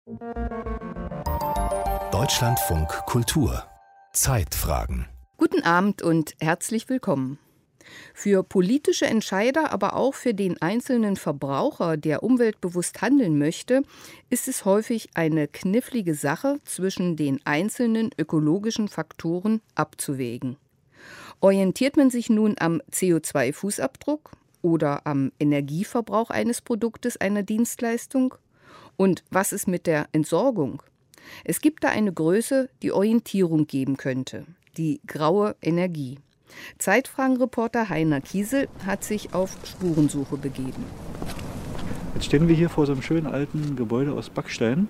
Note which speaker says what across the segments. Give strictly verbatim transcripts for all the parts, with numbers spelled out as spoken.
Speaker 1: Deutschlandfunk Kultur Zeitfragen.
Speaker 2: Guten Abend und herzlich willkommen. Für politische Entscheider, aber auch für den einzelnen Verbraucher, der umweltbewusst handeln möchte, ist es häufig eine knifflige Sache, zwischen den einzelnen ökologischen Faktoren abzuwägen. Orientiert man sich nun am C O zwei Fußabdruck oder am Energieverbrauch eines Produktes, einer Dienstleistung? Und was ist mit der Entsorgung? Es gibt da eine Größe, die Orientierung geben könnte: die graue Energie. Zeitfragen-Reporter Heiner Kiesel hat sich auf Spurensuche begeben.
Speaker 3: Jetzt stehen wir hier vor so einem schönen alten Gebäude aus Backstein.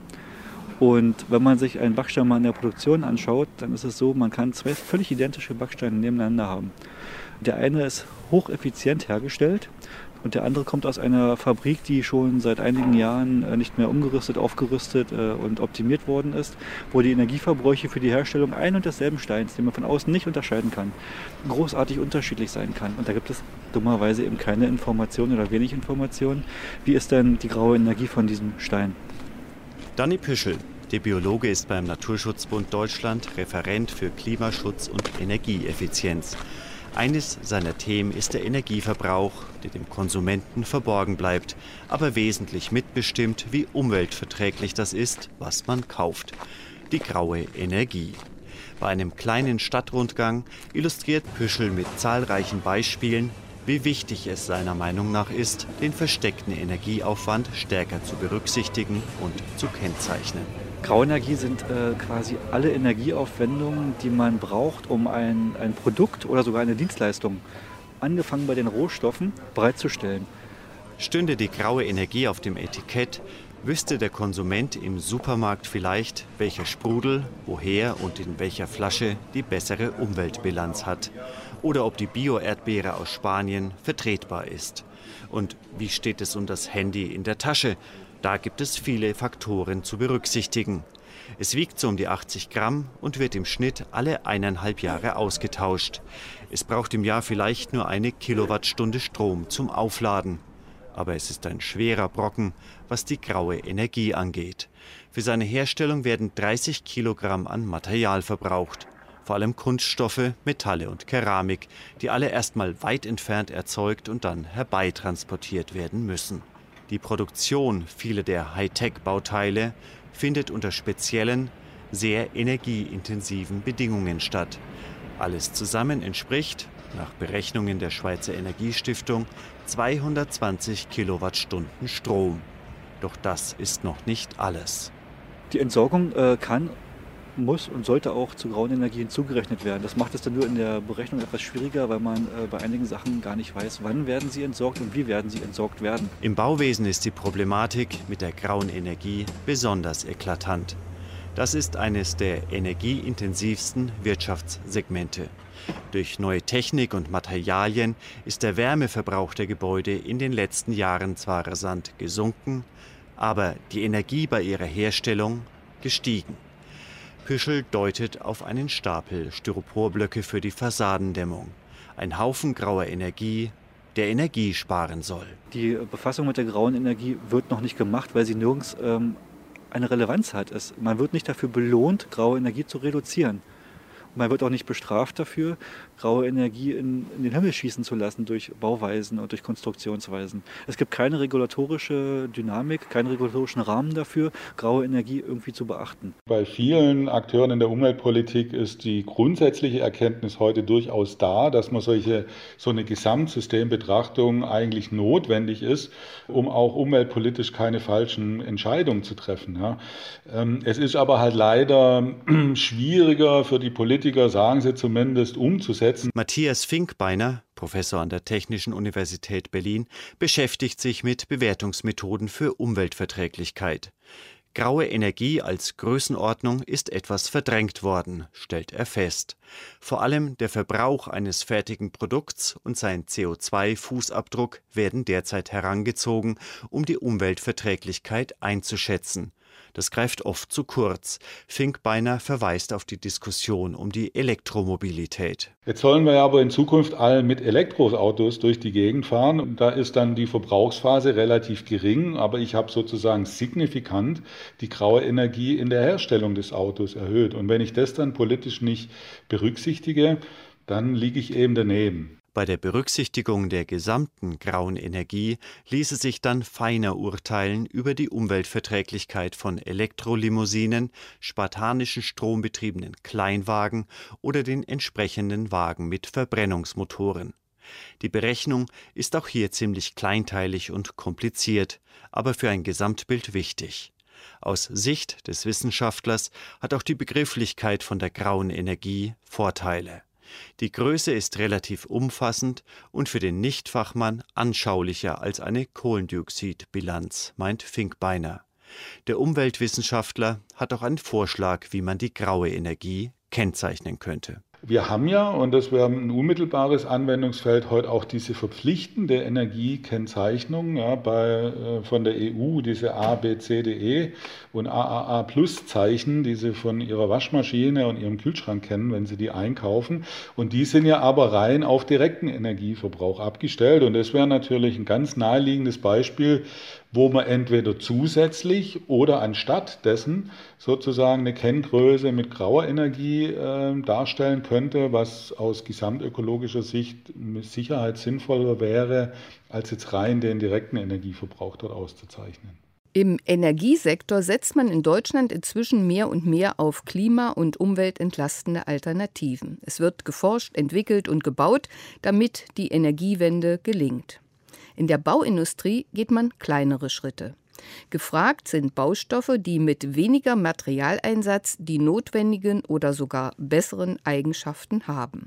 Speaker 3: Und wenn man sich einen Backstein mal in der Produktion anschaut, dann ist es so, man kann zwei völlig identische Backsteine nebeneinander haben. Der eine ist hocheffizient hergestellt und der andere kommt aus einer Fabrik, die schon seit einigen Jahren nicht mehr umgerüstet, aufgerüstet und optimiert worden ist, wo die Energieverbräuche für die Herstellung ein und desselben Steins, den man von außen nicht unterscheiden kann, großartig unterschiedlich sein kann. Und da gibt es dummerweise eben keine Informationen oder wenig Informationen. Wie ist denn die graue Energie von diesem Stein?
Speaker 4: Danny Püschel, der Biologe, ist beim Naturschutzbund Deutschland Referent für Klimaschutz und Energieeffizienz. Eines seiner Themen ist der Energieverbrauch, der dem Konsumenten verborgen bleibt, aber wesentlich mitbestimmt, wie umweltverträglich das ist, was man kauft. Die graue Energie. Bei einem kleinen Stadtrundgang illustriert Püschel mit zahlreichen Beispielen, wie wichtig es seiner Meinung nach ist, den versteckten Energieaufwand stärker zu berücksichtigen und zu kennzeichnen.
Speaker 3: Graue Energie sind äh, quasi alle Energieaufwendungen, die man braucht, um ein, ein Produkt oder sogar eine Dienstleistung, angefangen bei den Rohstoffen, bereitzustellen.
Speaker 4: Stünde die graue Energie auf dem Etikett, wüsste der Konsument im Supermarkt vielleicht, welcher Sprudel, woher und in welcher Flasche die bessere Umweltbilanz hat. Oder ob die Bio-Erdbeere aus Spanien vertretbar ist. Und wie steht es um das Handy in der Tasche? Da gibt es viele Faktoren zu berücksichtigen. Es wiegt so um die achtzig Gramm und wird im Schnitt alle eineinhalb Jahre ausgetauscht. Es braucht im Jahr vielleicht nur eine Kilowattstunde Strom zum Aufladen. Aber es ist ein schwerer Brocken, was die graue Energie angeht. Für seine Herstellung werden dreißig Kilogramm an Material verbraucht. Vor allem Kunststoffe, Metalle und Keramik, die alle erstmal weit entfernt erzeugt und dann herbeitransportiert werden müssen. Die Produktion vieler der Hightech-Bauteile findet unter speziellen, sehr energieintensiven Bedingungen statt. Alles zusammen entspricht, nach Berechnungen der Schweizer Energiestiftung, zweihundertzwanzig Kilowattstunden Strom. Doch das ist noch nicht alles.
Speaker 3: Die Entsorgung äh, kann, muss und sollte auch zu grauen Energie hinzugerechnet werden. Das macht es dann nur in der Berechnung etwas schwieriger, weil man äh, bei einigen Sachen gar nicht weiß, wann werden sie entsorgt und wie werden sie entsorgt werden.
Speaker 4: Im Bauwesen ist die Problematik mit der grauen Energie besonders eklatant. Das ist eines der energieintensivsten Wirtschaftssegmente. Durch neue Technik und Materialien ist der Wärmeverbrauch der Gebäude in den letzten Jahren zwar rasant gesunken, aber die Energie bei ihrer Herstellung gestiegen. Püschel deutet auf einen Stapel Styroporblöcke für die Fassadendämmung. Ein Haufen grauer Energie, der Energie sparen soll.
Speaker 3: Die Befassung mit der grauen Energie wird noch nicht gemacht, weil sie nirgends ähm, eine Relevanz hat. Es, man wird nicht dafür belohnt, graue Energie zu reduzieren. Man wird auch nicht bestraft dafür, graue Energie in, in den Himmel schießen zu lassen durch Bauweisen und durch Konstruktionsweisen. Es gibt keine regulatorische Dynamik, keinen regulatorischen Rahmen dafür, graue Energie irgendwie zu beachten.
Speaker 5: Bei vielen Akteuren in der Umweltpolitik ist die grundsätzliche Erkenntnis heute durchaus da, dass man solche, so eine Gesamtsystembetrachtung eigentlich notwendig ist, um auch umweltpolitisch keine falschen Entscheidungen zu treffen. Ja. Es ist aber halt leider schwieriger für die Politiker, sagen sie zumindest, umzusetzen.
Speaker 4: Matthias Finkbeiner, Professor an der Technischen Universität Berlin, beschäftigt sich mit Bewertungsmethoden für Umweltverträglichkeit. Graue Energie als Größenordnung ist etwas verdrängt worden, stellt er fest. Vor allem der Verbrauch eines fertigen Produkts und sein C O zwei Fußabdruck werden derzeit herangezogen, um die Umweltverträglichkeit einzuschätzen. Das greift oft zu kurz. Finkbeiner verweist auf die Diskussion um die Elektromobilität.
Speaker 5: Jetzt sollen wir aber in Zukunft alle mit Elektroautos durch die Gegend fahren. Und da ist dann die Verbrauchsphase relativ gering, aber ich habe sozusagen signifikant die graue Energie in der Herstellung des Autos erhöht. Und wenn ich das dann politisch nicht berücksichtige, dann liege ich eben daneben.
Speaker 4: Bei der Berücksichtigung der gesamten grauen Energie ließe sich dann feiner urteilen über die Umweltverträglichkeit von Elektrolimousinen, spartanischen strombetriebenen Kleinwagen oder den entsprechenden Wagen mit Verbrennungsmotoren. Die Berechnung ist auch hier ziemlich kleinteilig und kompliziert, aber für ein Gesamtbild wichtig. Aus Sicht des Wissenschaftlers hat auch die Begrifflichkeit von der grauen Energie Vorteile. Die Größe ist relativ umfassend und für den Nichtfachmann anschaulicher als eine Kohlendioxidbilanz, meint Finkbeiner. Der Umweltwissenschaftler hat auch einen Vorschlag, wie man die graue Energie kennzeichnen könnte.
Speaker 5: Wir haben ja, und das wäre ein unmittelbares Anwendungsfeld, heute auch diese verpflichtende Energiekennzeichnung ja, bei, äh, von der E U, diese A, B, C, D, E und A A A Plus Zeichen, die Sie von Ihrer Waschmaschine und Ihrem Kühlschrank kennen, wenn Sie die einkaufen. Und die sind ja aber rein auf direkten Energieverbrauch abgestellt. Und das wäre natürlich ein ganz naheliegendes Beispiel, wo man entweder zusätzlich oder anstatt dessen sozusagen eine Kenngröße mit grauer Energie äh, darstellen könnte, was aus gesamtökologischer Sicht mit Sicherheit sinnvoller wäre, als jetzt rein den direkten Energieverbrauch dort auszuzeichnen.
Speaker 2: Im Energiesektor setzt man in Deutschland inzwischen mehr und mehr auf klima- und umweltentlastende Alternativen. Es wird geforscht, entwickelt und gebaut, damit die Energiewende gelingt. In der Bauindustrie geht man kleinere Schritte. Gefragt sind Baustoffe, die mit weniger Materialeinsatz die notwendigen oder sogar besseren Eigenschaften haben.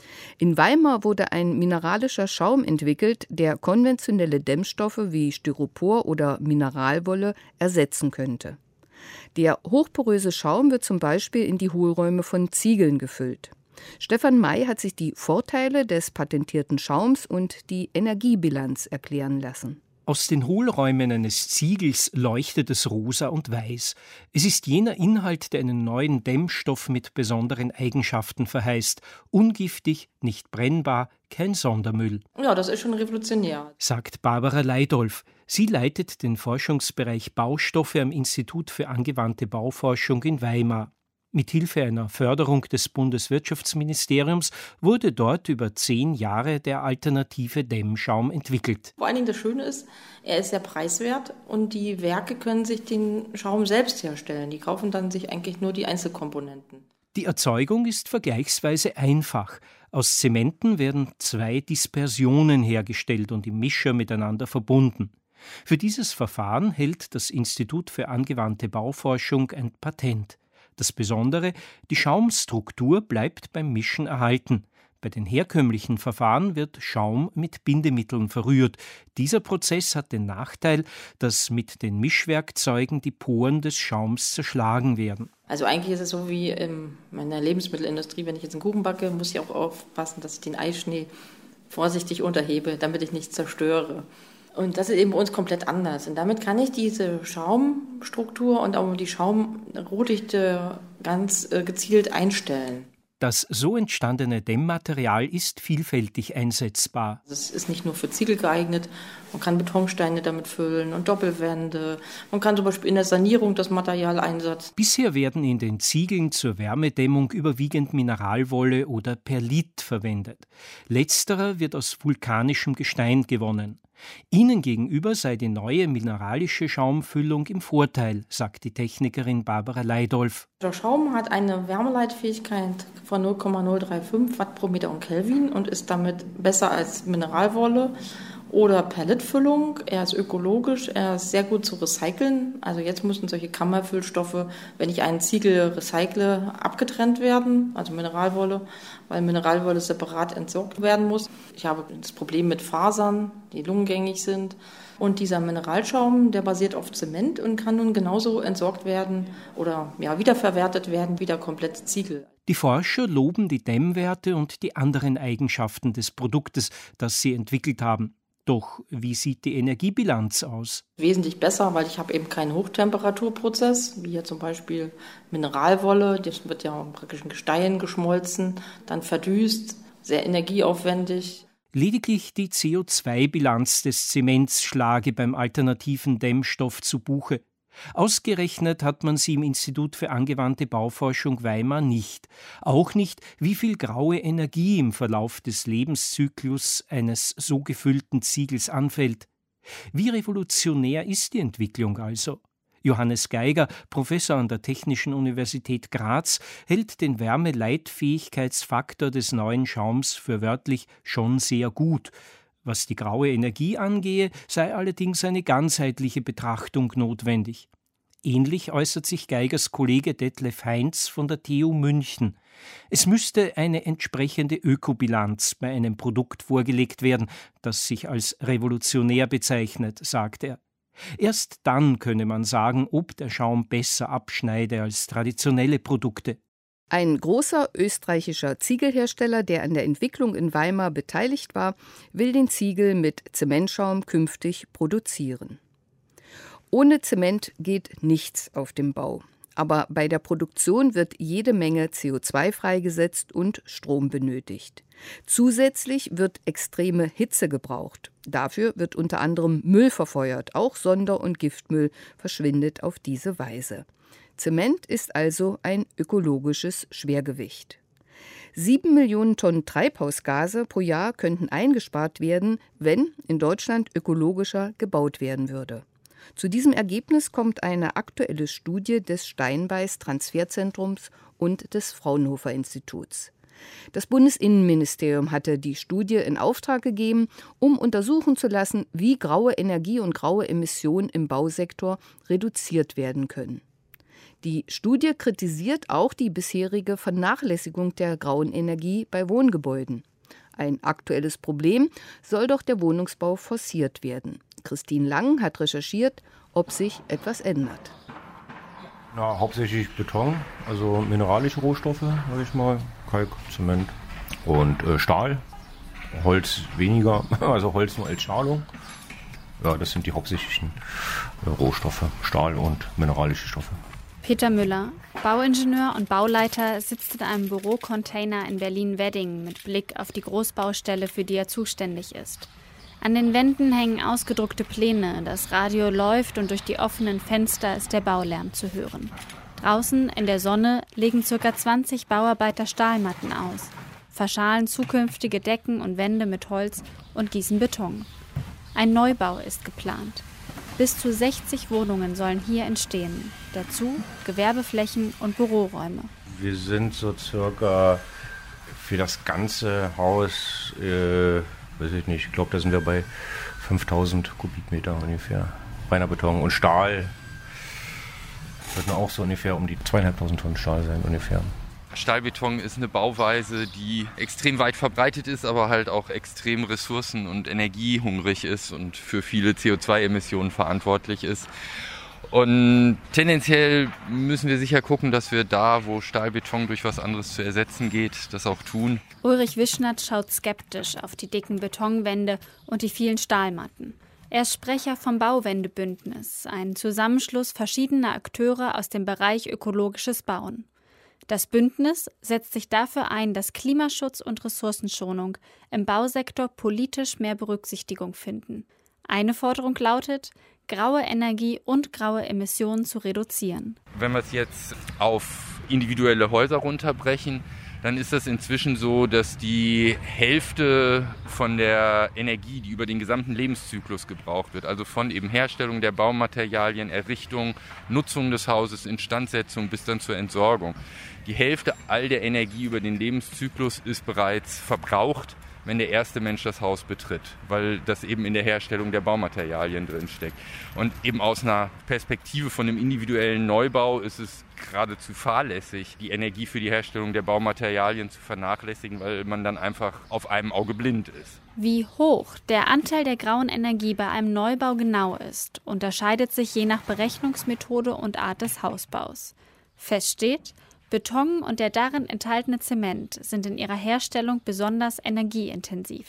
Speaker 2: In Weimar wurde ein mineralischer Schaum entwickelt, der konventionelle Dämmstoffe wie Styropor oder Mineralwolle ersetzen könnte. Der hochporöse Schaum wird zum Beispiel in die Hohlräume von Ziegeln gefüllt. Stefan May hat sich die Vorteile des patentierten Schaums und die Energiebilanz erklären lassen.
Speaker 6: Aus den Hohlräumen eines Ziegels leuchtet es rosa und weiß. Es ist jener Inhalt, der einen neuen Dämmstoff mit besonderen Eigenschaften verheißt. Ungiftig, nicht brennbar, kein Sondermüll.
Speaker 7: Ja, das ist schon revolutionär,
Speaker 6: sagt Barbara Leidolf. Sie leitet den Forschungsbereich Baustoffe am Institut für angewandte Bauforschung in Weimar. Mithilfe einer Förderung des Bundeswirtschaftsministeriums wurde dort über zehn Jahre der alternative Dämmschaum entwickelt.
Speaker 7: Vor allen Dingen das Schöne ist, er ist sehr preiswert und die Werke können sich den Schaum selbst herstellen. Die kaufen dann sich eigentlich nur die Einzelkomponenten.
Speaker 6: Die Erzeugung ist vergleichsweise einfach. Aus Zementen werden zwei Dispersionen hergestellt und im Mischer miteinander verbunden. Für dieses Verfahren hält das Institut für angewandte Bauforschung ein Patent. Das Besondere, die Schaumstruktur bleibt beim Mischen erhalten. Bei den herkömmlichen Verfahren wird Schaum mit Bindemitteln verrührt. Dieser Prozess hat den Nachteil, dass mit den Mischwerkzeugen die Poren des Schaums zerschlagen werden.
Speaker 7: Also eigentlich ist es so wie in meiner Lebensmittelindustrie, wenn ich jetzt einen Kuchen backe, muss ich auch aufpassen, dass ich den Eischnee vorsichtig unterhebe, damit ich nichts zerstöre. Und das ist eben bei uns komplett anders. Und damit kann ich diese Schaumstruktur und auch die Schaumrohdichte ganz äh, gezielt einstellen.
Speaker 6: Das so entstandene Dämmmaterial ist vielfältig einsetzbar.
Speaker 7: Es ist nicht nur für Ziegel geeignet, man kann Betonsteine damit füllen und Doppelwände. Man kann zum Beispiel in der Sanierung das Material einsetzen.
Speaker 6: Bisher werden in den Ziegeln zur Wärmedämmung überwiegend Mineralwolle oder Perlit verwendet. Letzterer wird aus vulkanischem Gestein gewonnen. Ihnen gegenüber sei die neue mineralische Schaumfüllung im Vorteil, sagt die Technikerin Barbara Leidolf.
Speaker 7: Der Schaum hat eine Wärmeleitfähigkeit von null Komma null drei fünf Watt pro Meter und Kelvin und ist damit besser als Mineralwolle oder Perlitfüllung. Er ist ökologisch, er ist sehr gut zu recyceln. Also jetzt müssen solche Kammerfüllstoffe, wenn ich einen Ziegel recycle, abgetrennt werden, also Mineralwolle, weil Mineralwolle separat entsorgt werden muss. Ich habe das Problem mit Fasern, die lungengängig sind. Und dieser Mineralschaum, der basiert auf Zement und kann nun genauso entsorgt werden oder ja, wiederverwertet werden wie der komplette Ziegel.
Speaker 6: Die Forscher loben die Dämmwerte und die anderen Eigenschaften des Produktes, das sie entwickelt haben. Doch wie sieht die Energiebilanz aus?
Speaker 7: Wesentlich besser, weil ich habe eben keinen Hochtemperaturprozess, wie hier zum Beispiel Mineralwolle. Das wird ja praktisch in Gestein geschmolzen, dann verdüst, sehr energieaufwendig.
Speaker 6: Lediglich die C O zwei Bilanz des Zements schlage beim alternativen Dämmstoff zu Buche. Ausgerechnet hat man sie im Institut für angewandte Bauforschung Weimar nicht. Auch nicht, wie viel graue Energie im Verlauf des Lebenszyklus eines so gefüllten Ziegels anfällt. Wie revolutionär ist die Entwicklung also? Johannes Geiger, Professor an der Technischen Universität Graz, hält den Wärmeleitfähigkeitsfaktor des neuen Schaums für wörtlich schon sehr gut. Was die graue Energie angehe, sei allerdings eine ganzheitliche Betrachtung notwendig. Ähnlich äußert sich Geigers Kollege Detlef Heinz von der T U München. Es müsste eine entsprechende Ökobilanz bei einem Produkt vorgelegt werden, das sich als revolutionär bezeichnet, sagt er. Erst dann könne man sagen, ob der Schaum besser abschneide als traditionelle Produkte.
Speaker 2: Ein großer österreichischer Ziegelhersteller, der an der Entwicklung in Weimar beteiligt war, will den Ziegel mit Zementschaum künftig produzieren. Ohne Zement geht nichts auf dem Bau. Aber bei der Produktion wird jede Menge C O zwei freigesetzt und Strom benötigt. Zusätzlich wird extreme Hitze gebraucht. Dafür wird unter anderem Müll verfeuert. Auch Sonder- und Giftmüll verschwindet auf diese Weise. Zement ist also ein ökologisches Schwergewicht. Sieben Millionen Tonnen Treibhausgase pro Jahr könnten eingespart werden, wenn in Deutschland ökologischer gebaut werden würde. Zu diesem Ergebnis kommt eine aktuelle Studie des Steinbeis Transferzentrums und des Fraunhofer Instituts. Das Bundesinnenministerium hatte die Studie in Auftrag gegeben, um untersuchen zu lassen, wie graue Energie und graue Emissionen im Bausektor reduziert werden können. Die Studie kritisiert auch die bisherige Vernachlässigung der grauen Energie bei Wohngebäuden. Ein aktuelles Problem soll doch der Wohnungsbau forciert werden. Christine Lang hat recherchiert, ob sich etwas ändert.
Speaker 8: Na, hauptsächlich Beton, also mineralische Rohstoffe, sage ich mal, Kalk, Zement und äh, Stahl. Holz weniger, also Holz nur als Schalung. Ja, das sind die hauptsächlichen äh, Rohstoffe, Stahl und mineralische Stoffe.
Speaker 9: Peter Müller, Bauingenieur und Bauleiter, sitzt in einem Bürocontainer in Berlin-Wedding mit Blick auf die Großbaustelle, für die er zuständig ist. An den Wänden hängen ausgedruckte Pläne, das Radio läuft und durch die offenen Fenster ist der Baulärm zu hören. Draußen in der Sonne legen ca. zwanzig Bauarbeiter Stahlmatten aus, verschalen zukünftige Decken und Wände mit Holz und gießen Beton. Ein Neubau ist geplant. Bis zu sechzig Wohnungen sollen hier entstehen. Dazu Gewerbeflächen und Büroräume.
Speaker 8: Wir sind so circa für das ganze Haus, äh, weiß ich nicht, ich glaube, da sind wir bei fünftausend Kubikmeter ungefähr. Reiner Beton und Stahl. Sollten auch so ungefähr um die zweieinhalbtausend Tonnen Stahl sein ungefähr.
Speaker 10: Stahlbeton ist eine Bauweise, die extrem weit verbreitet ist, aber halt auch extrem ressourcen- und energiehungrig ist und für viele C O zwei Emissionen verantwortlich ist. Und tendenziell müssen wir sicher gucken, dass wir da, wo Stahlbeton durch was anderes zu ersetzen geht, das auch tun.
Speaker 9: Ulrich Wischnert schaut skeptisch auf die dicken Betonwände und die vielen Stahlmatten. Er ist Sprecher vom Bauwendebündnis, ein Zusammenschluss verschiedener Akteure aus dem Bereich ökologisches Bauen. Das Bündnis setzt sich dafür ein, dass Klimaschutz und Ressourcenschonung im Bausektor politisch mehr Berücksichtigung finden. Eine Forderung lautet, graue Energie und graue Emissionen zu reduzieren.
Speaker 10: Wenn wir es jetzt auf individuelle Häuser runterbrechen, dann ist das inzwischen so, dass die Hälfte von der Energie, die über den gesamten Lebenszyklus gebraucht wird, also von eben Herstellung der Baumaterialien, Errichtung, Nutzung des Hauses, Instandsetzung bis dann zur Entsorgung, die Hälfte all der Energie über den Lebenszyklus ist bereits verbraucht, wenn der erste Mensch das Haus betritt, weil das eben in der Herstellung der Baumaterialien drin steckt. Und eben aus einer Perspektive von einem individuellen Neubau ist es geradezu fahrlässig, die Energie für die Herstellung der Baumaterialien zu vernachlässigen, weil man dann einfach auf einem Auge blind ist.
Speaker 9: Wie hoch der Anteil der grauen Energie bei einem Neubau genau ist, unterscheidet sich je nach Berechnungsmethode und Art des Hausbaus. Fest steht, Beton und der darin enthaltene Zement sind in ihrer Herstellung besonders energieintensiv.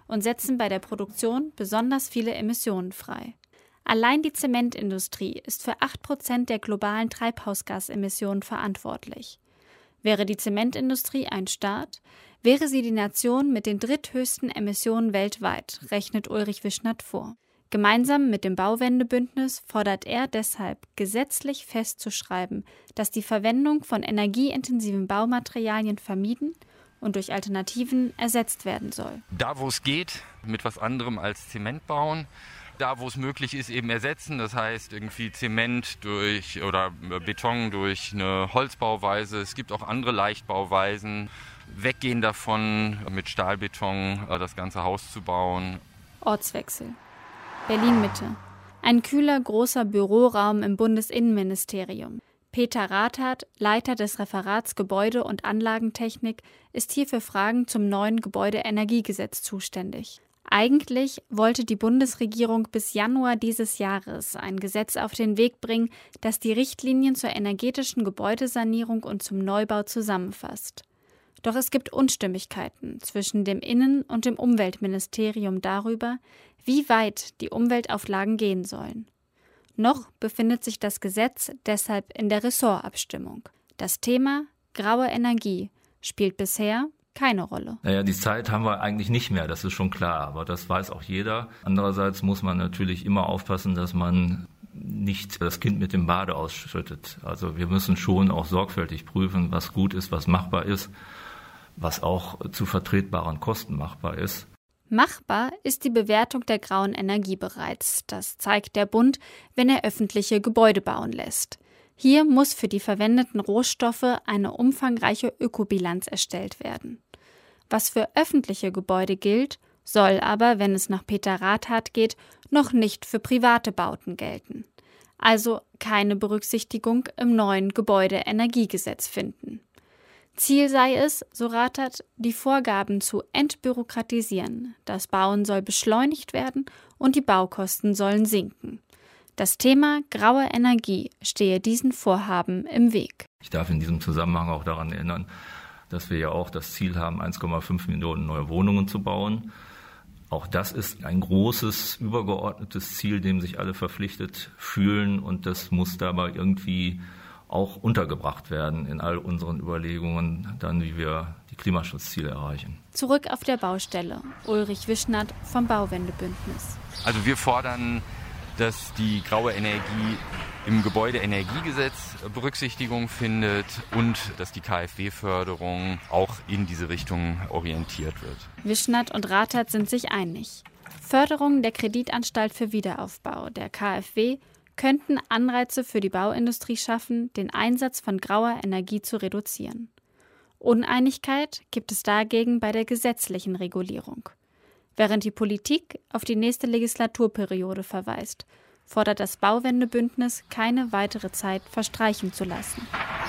Speaker 9: und setzen bei der Produktion besonders viele Emissionen frei. Allein die Zementindustrie ist für acht Prozent der globalen Treibhausgasemissionen verantwortlich. Wäre die Zementindustrie ein Staat, wäre sie die Nation mit den dritthöchsten Emissionen weltweit, rechnet Ulrich Wischnath vor. Gemeinsam mit dem Bauwendebündnis fordert er deshalb, gesetzlich festzuschreiben, dass die Verwendung von energieintensiven Baumaterialien vermieden und durch Alternativen ersetzt werden soll.
Speaker 10: Da, wo es geht, mit was anderem als Zement bauen. Da, wo es möglich ist, eben ersetzen. Das heißt irgendwie Zement durch oder Beton durch eine Holzbauweise. Es gibt auch andere Leichtbauweisen. Weggehen davon, mit Stahlbeton das ganze Haus zu bauen.
Speaker 9: Ortswechsel. Berlin-Mitte. Ein kühler, großer Büroraum im Bundesinnenministerium. Peter Rathat, Leiter des Referats Gebäude- und Anlagentechnik, ist hier für Fragen zum neuen Gebäudeenergiegesetz zuständig. Eigentlich wollte die Bundesregierung bis Januar dieses Jahres ein Gesetz auf den Weg bringen, das die Richtlinien zur energetischen Gebäudesanierung und zum Neubau zusammenfasst. Doch es gibt Unstimmigkeiten zwischen dem Innen- und dem Umweltministerium darüber, wie weit die Umweltauflagen gehen sollen. Noch befindet sich das Gesetz deshalb in der Ressortabstimmung. Das Thema graue Energie spielt bisher keine Rolle.
Speaker 11: Naja, die Zeit haben wir eigentlich nicht mehr, das ist schon klar, aber das weiß auch jeder. Andererseits muss man natürlich immer aufpassen, dass man nicht das Kind mit dem Bade ausschüttet. Also wir müssen schon auch sorgfältig prüfen, was gut ist, was machbar ist, was auch zu vertretbaren Kosten machbar ist.
Speaker 9: Machbar ist die Bewertung der grauen Energie bereits. Das zeigt der Bund, wenn er öffentliche Gebäude bauen lässt. Hier muss für die verwendeten Rohstoffe eine umfangreiche Ökobilanz erstellt werden. Was für öffentliche Gebäude gilt, soll aber, wenn es nach Peter Rathat geht, noch nicht für private Bauten gelten. Also keine Berücksichtigung im neuen Gebäudeenergiegesetz finden. Ziel sei es, so Rathat, die Vorgaben zu entbürokratisieren. Das Bauen soll beschleunigt werden und die Baukosten sollen sinken. Das Thema graue Energie stehe diesen Vorhaben im Weg.
Speaker 11: Ich darf in diesem Zusammenhang auch daran erinnern, dass wir ja auch das Ziel haben, eins Komma fünf Millionen neue Wohnungen zu bauen. Auch das ist ein großes, übergeordnetes Ziel, dem sich alle verpflichtet fühlen, und das muss dabei irgendwie auch untergebracht werden in all unseren Überlegungen, dann wie wir die Klimaschutzziele erreichen.
Speaker 9: Zurück auf der Baustelle. Ulrich Wischnath vom Bauwendebündnis.
Speaker 10: Also wir fordern, dass die graue Energie im Gebäudeenergiegesetz Berücksichtigung findet und dass die K f W-Förderung auch in diese Richtung orientiert wird.
Speaker 9: Wischnath und Rathat sind sich einig. Förderung der Kreditanstalt für Wiederaufbau, der K f W, könnten Anreize für die Bauindustrie schaffen, den Einsatz von grauer Energie zu reduzieren. Uneinigkeit gibt es dagegen bei der gesetzlichen Regulierung. Während die Politik auf die nächste Legislaturperiode verweist, fordert das Bauwendebündnis, keine weitere Zeit verstreichen zu lassen.